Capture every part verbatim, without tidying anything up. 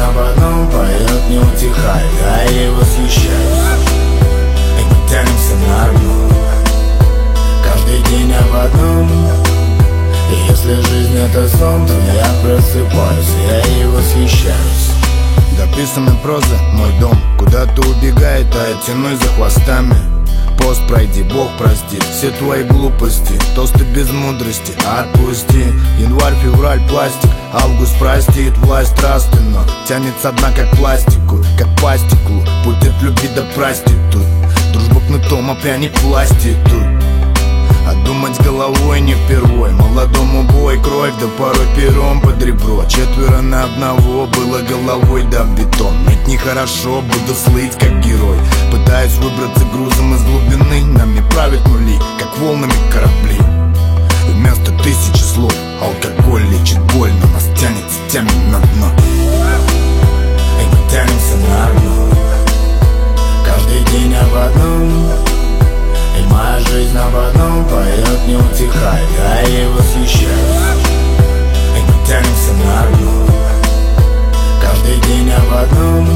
об одном поет, не утихает, а я ей восхищаюсь. И мы тянемся на одно, каждый день об одном. И если жизнь это сон, то я просыпаюсь, я ей восхищаюсь. Дописанной прозы мой дом куда-то убегает, а я тянусь за хвостами. Пост пройди, Бог простит все твои глупости. Тосты без мудрости, отпусти. Январь, февраль, пластик, август простит власть трасты, но тянется одна как пластику, как по стеклу. Путь от любви до проститут, дружба кнутом, а пряник власти тут. А думать головой не впервой, молодому бой, кровь, да порой пером под ребро. Четверо на одного, было головой да в бетон. Ведь нехорошо, буду слыть как герой. Пытаюсь выбраться грузом из глубины, нами правят нули, как волнами корабли. И вместо тысячи слов алкоголь лечит боль, но нас тянется, тянет на дно. И мы тянемся на дно, каждый день об одном. И моя жизнь об одном поет, не утихает, а я ей восхищаюсь. И мы тянемся на дно, каждый день об одном.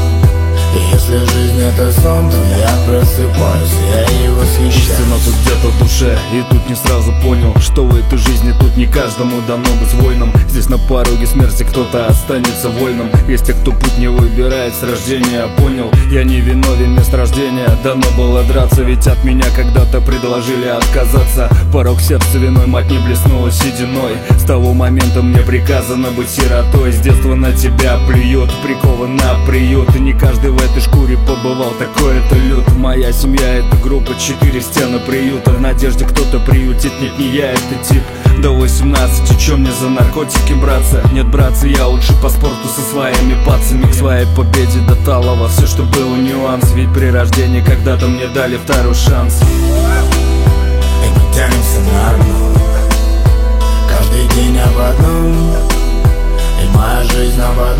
И если жизнь это сон, то я просыпаюсь, я ей восхищаюсь. Истина тут где-то в душе, и тут не сразу понял, что в этой жизни тут не каждому дано быть воином. Здесь на пороге смерти кто-то останется вольным. Есть те, кто путь не выбирает с рождения. Понял, я не виновен, мест рождения дано было драться, ведь от меня когда-то предложили отказаться. Порог сердца виной, мать не блеснула сединой. С того момента мне приказано быть сиротой. С детства на тебя плюют, прикован на приют. И не каждый в этой шкуре побывал, такой это люд. Моя семья это группа, четыре стены приюта. В надежде кто-то приютит, нет, не я, это тип. До восемнадцати, чё мне за наркотики браться? Нет, братцы, я лучше по спорту со своими пацами. К своей победе до талого, все, что было нюанс. Ведь при рождении когда-то мне дали второй шанс. И мы тянемся на дно, каждый день об одном. И моя жизнь об одном.